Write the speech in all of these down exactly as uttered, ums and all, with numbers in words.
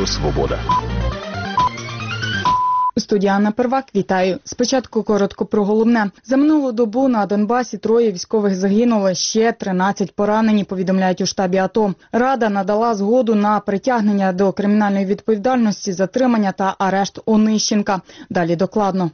Радіо Свобода. Студія Анна Первак, вітаю. Спочатку коротко про головне. За минулу добу на Донбасі троє військових загинули, ще тринадцять поранені, повідомляють у штабі АТО. Рада надала згоду на притягнення до кримінальної відповідальності, затримання та арешт Онищенка. Далі докладно.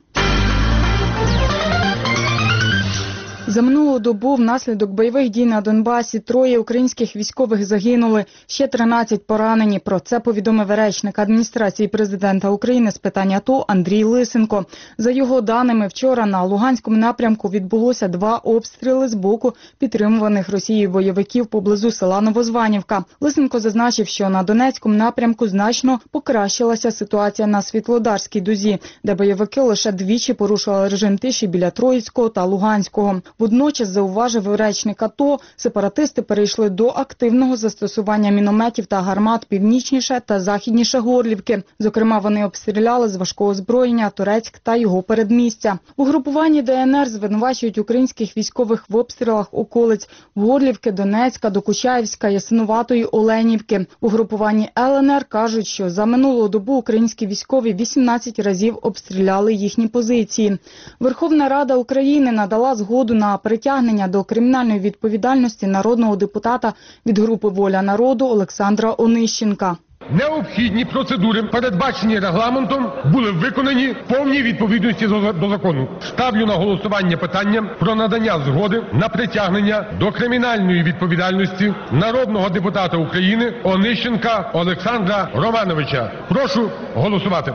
За минулу добу внаслідок бойових дій на Донбасі троє українських військових загинули, ще тринадцять поранені. Про це повідомив речник адміністрації президента України з питань АТО Андрій Лисенко. За його даними, вчора на Луганському напрямку відбулося два обстріли з боку підтримуваних Росією бойовиків поблизу села Новозванівка. Лисенко зазначив, що на Донецькому напрямку значно покращилася ситуація на Світлодарській дузі, де бойовики лише двічі порушували режим тиші біля Троїцького та Луганського. Водночас, зауважив речник АТО, сепаратисти перейшли до активного застосування мінометів та гармат північніше та західніше Горлівки. Зокрема, вони обстріляли з важкого озброєння Торецьк та його передмістя. У групуванні ДНР звинувачують українських військових в обстрілах околиць Горлівки, Донецька, Докучаєвська, Ясинуватої, Оленівки. У групуванні ЛНР кажуть, що за минулу добу українські військові вісімнадцять разів обстріляли їхні позиції. Верховна Рада України надала згоду на притягнення до кримінальної відповідальності народного депутата від групи «Воля народу» Олександра Онищенка. Необхідні процедури, передбачені регламентом, були виконані в повній відповідності до закону. Ставлю на голосування питання про надання згоди на притягнення до кримінальної відповідальності народного депутата України Онищенка Олександра Романовича. Прошу голосувати.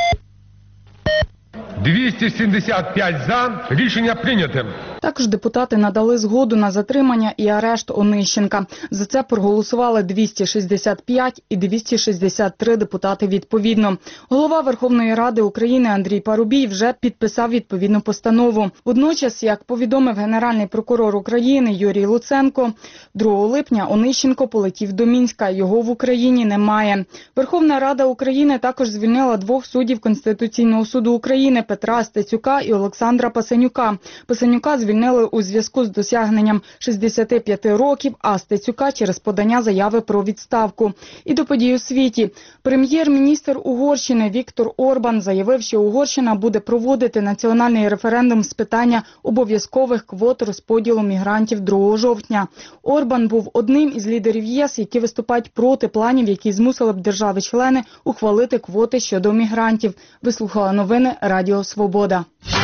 двісті сімдесят п'ять за. Рішення прийняте. Також депутати надали згоду на затримання і арешт Онищенка. За це проголосували двісті шістдесят п'ять і двісті шістдесят три депутати відповідно. Голова Верховної Ради України Андрій Парубій вже підписав відповідну постанову. Водночас, як повідомив Генеральний прокурор України Юрій Луценко, другого липня Онищенко полетів до Мінська. Його в Україні немає. Верховна Рада України також звільнила двох суддів Конституційного суду України Петра Стецюка і Олександра Пасенюка. Пасенюка звільнили у зв'язку з досягненням шістдесяти п'яти років, а Стецюка через подання заяви про відставку. І до подій у світі. Прем'єр-міністр Угорщини Віктор Орбан заявив, що Угорщина буде проводити національний референдум з питання обов'язкових квот розподілу мігрантів другого жовтня. Орбан був одним із лідерів ЄС, які виступають проти планів, які змусили б держави-члени ухвалити квоти щодо мігрантів. Вислухала новини Радіо Свобода.